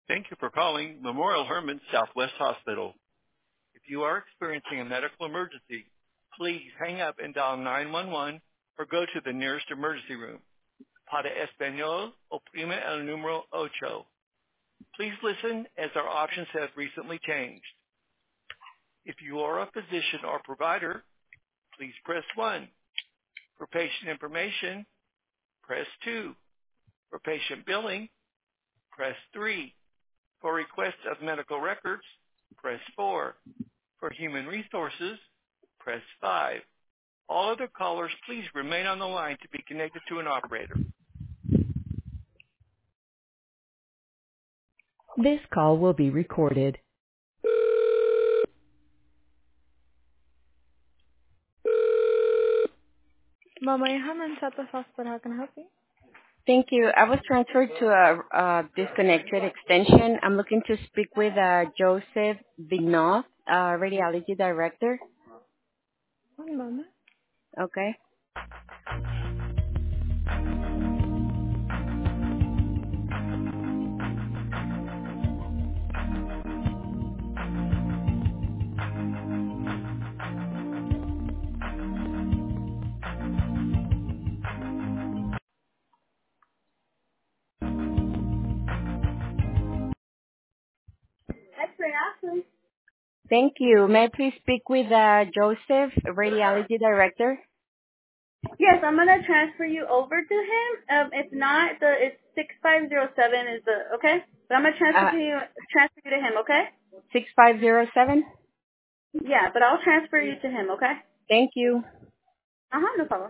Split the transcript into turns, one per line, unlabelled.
Thank you for calling Memorial Hermann Southwest Hospital. If you are experiencing a medical emergency, please hang up and dial 911 or go to the nearest emergency room. Para Español, oprime el número ocho. Please listen as our options have recently changed. If you are a physician or provider, please press 1. For patient information, press 2. For patient billing, press 3. For request of medical records, press 4. For human resources, press 5. All other callers, please remain on the line to be connected to an operator. This call will be recorded. Mama Herman Southwest Hospital, how can I help you?
Thank you. I was transferred to a disconnected extension. I'm looking to speak with Joseph Vignoth, radiology director.
One moment.
Okay.
X-ray Ashley.
Thank you. May I please speak with Joseph, radiology director?
Yes, I'm gonna transfer you over to him. If not, it's 6507 is the okay. But I'm gonna transfer you to him, okay?
6507?
Yeah, but I'll transfer you to him, okay?
Thank you.
No problem.